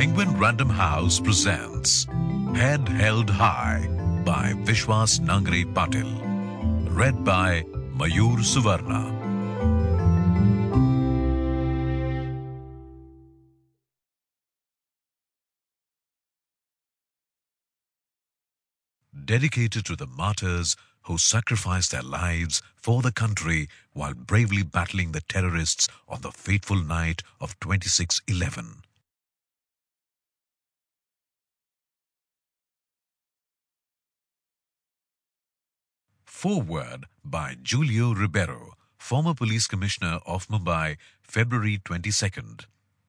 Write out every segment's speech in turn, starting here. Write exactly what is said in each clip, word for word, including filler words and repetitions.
Penguin Random House presents Head Held High by Vishwas Nangre Patil. Read by Mayur Suvarna. Dedicated to the martyrs who sacrificed their lives for the country while bravely battling the terrorists on the fateful night of twenty-six eleven. Foreword by Julio Ribeiro, former Police Commissioner of Mumbai, February twenty-second.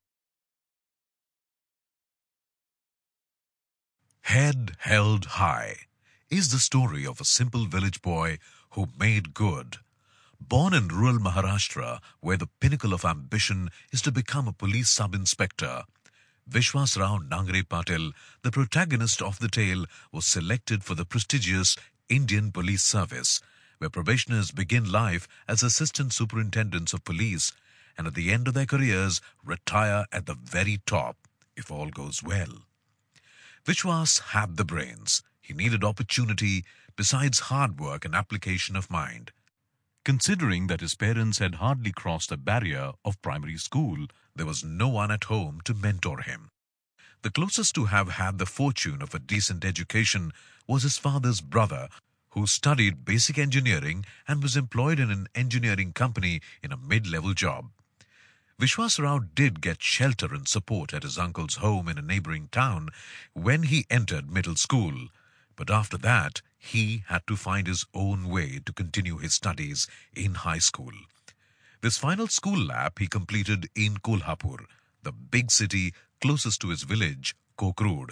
Head Held High is the story of a simple village boy who made good. Born in rural Maharashtra, where the pinnacle of ambition is to become a police sub-inspector, Vishwas Rao Nangre Patil, the protagonist of the tale, was selected for the prestigious Indian Police Service, where probationers begin life as assistant superintendents of police and at the end of their careers retire at the very top, if all goes well. Vishwas had the brains. He needed opportunity besides hard work and application of mind. Considering that his parents had hardly crossed the barrier of primary school, there was no one at home to mentor him. The closest to have had the fortune of a decent education was his father's brother, who studied basic engineering and was employed in an engineering company in a mid-level job. Vishwas Rao did get shelter and support at his uncle's home in a neighboring town when he entered middle school. But after that, he had to find his own way to continue his studies in high school. This final school lap he completed in Kolhapur, the big city closest to his village, Kokrud.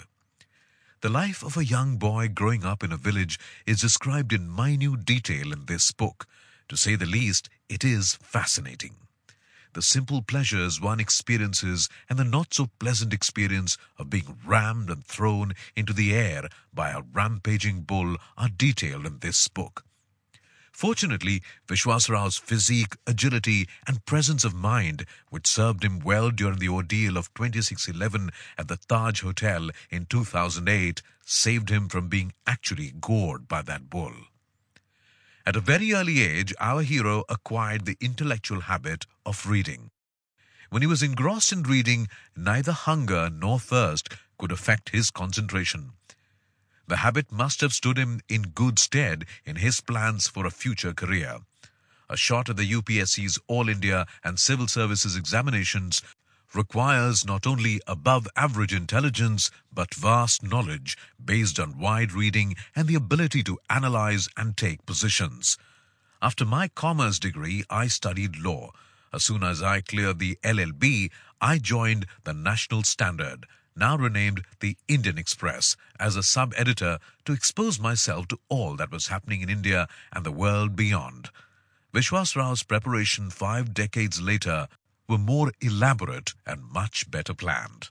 The life of a young boy growing up in a village is described in minute detail in this book. To say the least, it is fascinating. The simple pleasures one experiences and the not-so-pleasant experience of being rammed and thrown into the air by a rampaging bull are detailed in this book. Fortunately, Vishwas Rao's physique, agility and presence of mind, which served him well during the ordeal of twenty-six eleven at the Taj Hotel in two thousand eight, saved him from being actually gored by that bull. At a very early age, our hero acquired the intellectual habit of reading. When he was engrossed in reading, neither hunger nor thirst could affect his concentration. The habit must have stood him in good stead in his plans for a future career. A shot at the U P S C's All India and Civil Services examinations requires not only above-average intelligence but vast knowledge based on wide reading and the ability to analyze and take positions. After my commerce degree, I studied law. As soon as I cleared the L L B, I joined the National Standard, now renamed the Indian Express, as a sub-editor to expose myself to all that was happening in India and the world beyond. Vishwas Rao's preparation five decades later were more elaborate and much better planned.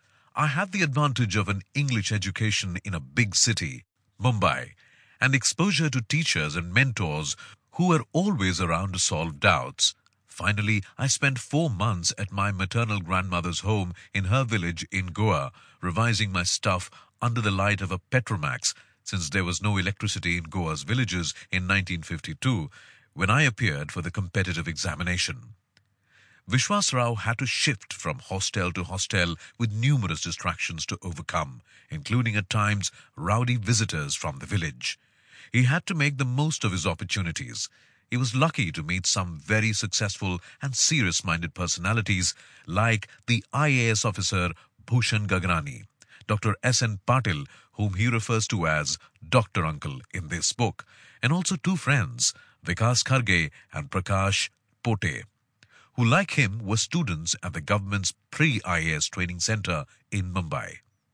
I had the advantage of an English education in a big city, Mumbai, and exposure to teachers and mentors who were always around to solve doubts. Finally, I spent four months at my maternal grandmother's home in her village in Goa, revising my stuff under the light of a Petromax, since there was no electricity in Goa's villages in nineteen fifty-two, when I appeared for the competitive examination. Vishwas Rao had to shift from hostel to hostel with numerous distractions to overcome, including at times rowdy visitors from the village. He had to make the most of his opportunities. He was lucky to meet some very successful and serious-minded personalities like the I A S officer Bhushan Gagrani, Doctor S N Patil, whom he refers to as Doctor Uncle in this book, and also two friends, Vikas Kharge and Prakash Pote, who like him were students at the government's pre-I A S training center in Mumbai.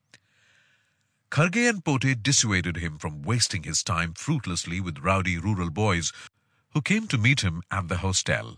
Kharge and Pote dissuaded him from wasting his time fruitlessly with rowdy rural boys who came to meet him at the hostel.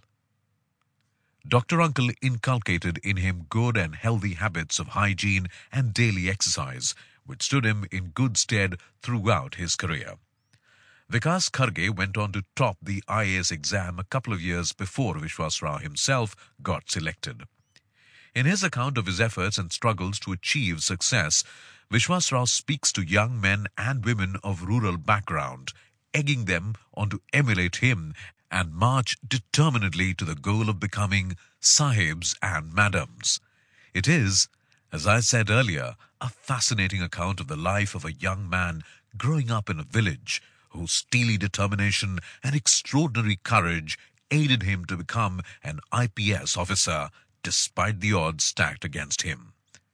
Doctor Uncle inculcated in him good and healthy habits of hygiene and daily exercise, which stood him in good stead throughout his career. Vikas Kharge went on to top the I A S exam a couple of years before Vishwas Rao himself got selected. In his account of his efforts and struggles to achieve success, Vishwas Rao speaks to young men and women of rural background, egging them on to emulate him and march determinedly to the goal of becoming sahibs and madams. It is, as I said earlier, a fascinating account of the life of a young man growing up in a village whose steely determination and extraordinary courage aided him to become an I P S officer despite the odds stacked against him.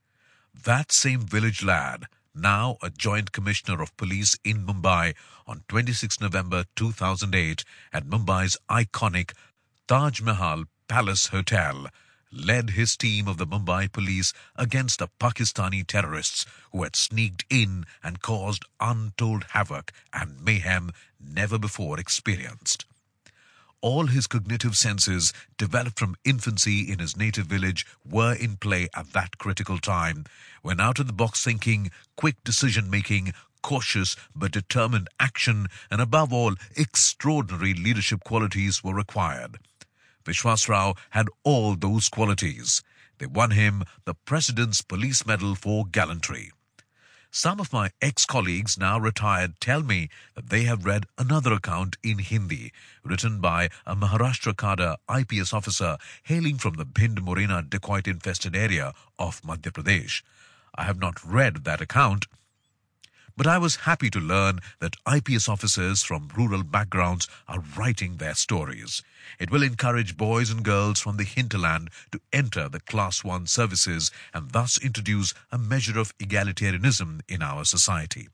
That same village lad, now a Joint Commissioner of Police in Mumbai on twenty-sixth November two thousand eight at Mumbai's iconic Taj Mahal Palace Hotel, led his team of the Mumbai police against the Pakistani terrorists who had sneaked in and caused untold havoc and mayhem never before experienced. All his cognitive senses, developed from infancy in his native village, were in play at that critical time, when out-of-the-box thinking, quick decision-making, cautious but determined action, and above all, extraordinary leadership qualities were required. Vishwas Rao had all those qualities. They won him the President's Police Medal for gallantry. Some of my ex-colleagues, now retired, tell me that they have read another account in Hindi, written by a Maharashtra cadre I P S officer hailing from the Bhind-Morena dacoit-infested area of Madhya Pradesh. I have not read that account, but I was happy to learn that I P S officers from rural backgrounds are writing their stories. It will encourage boys and girls from the hinterland to enter the Class one services and thus introduce a measure of egalitarianism in our society.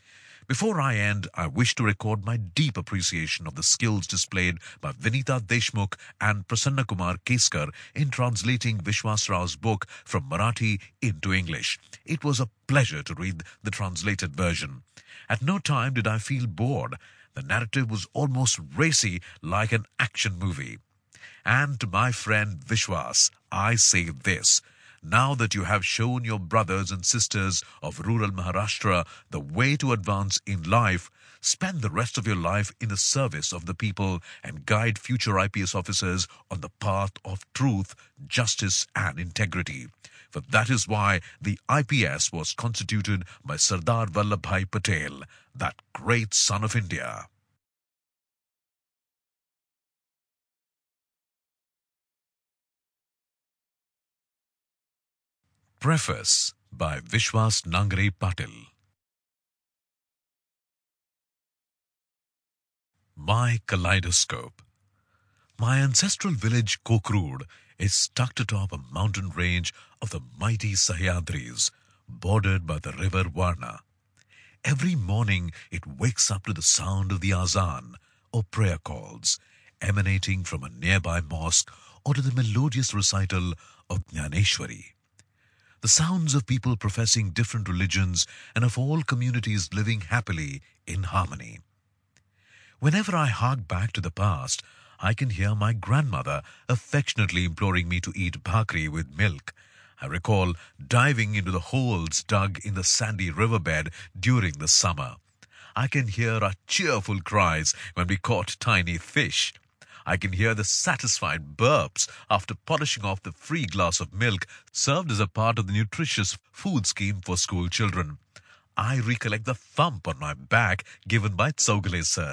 Before I end, I wish to record my deep appreciation of the skills displayed by Vinita Deshmukh and Prasanna Kumar Keskar in translating Vishwas Rao's book from Marathi into English. It was a pleasure to read the translated version. At no time did I feel bored. The narrative was almost racy, like an action movie. And to my friend Vishwas, I say this: now that you have shown your brothers and sisters of rural Maharashtra the way to advance in life, spend the rest of your life in the service of the people and guide future I P S officers on the path of truth, justice and integrity. For that is why the I P S was constituted by Sardar Vallabhbhai Patel, that great son of India. Preface by Vishwas Nangre Patil. My kaleidoscope. My ancestral village Kokrud is tucked atop a mountain range of the mighty Sahyadris, bordered by the river Varna. Every morning it wakes up to the sound of the azan, or prayer calls, emanating from a nearby mosque, or to the melodious recital of Jnaneshwari. The sounds of people professing different religions and of all communities living happily in harmony. Whenever I hark back to the past, I can hear my grandmother affectionately imploring me to eat bhakri with milk. I recall diving into the holes dug in the sandy riverbed during the summer. I can hear our cheerful cries when we caught tiny fish. I can hear the satisfied burps after polishing off the free glass of milk served as a part of the nutritious food scheme for school children. I recollect the thump on my back given by Tsaugale sir.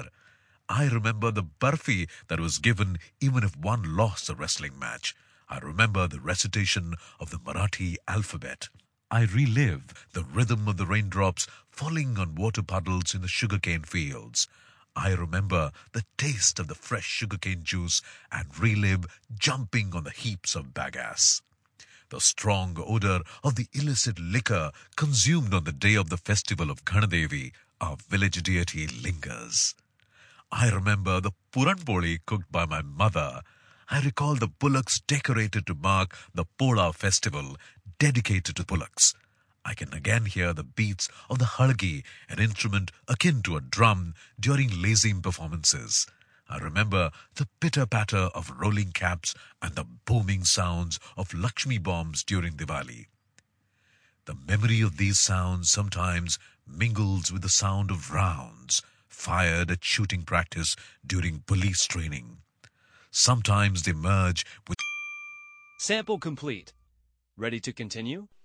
I remember the barfi that was given even if one lost a wrestling match. I remember the recitation of the Marathi alphabet. I relive the rhythm of the raindrops falling on water puddles in the sugarcane fields. I remember the taste of the fresh sugarcane juice and relive jumping on the heaps of bagasse. The strong odor of the illicit liquor consumed on the day of the festival of Ganadevi, our village deity, lingers. I remember the puranpoli cooked by my mother. I recall the bullocks decorated to mark the Pola festival, dedicated to bullocks. I can again hear the beats of the halgi, an instrument akin to a drum, during lazim performances. I remember the pitter-patter of rolling caps and the booming sounds of Lakshmi bombs during Diwali. The memory of these sounds sometimes mingles with the sound of rounds fired at shooting practice during police training. Sometimes they merge with... Sample complete. Ready to continue?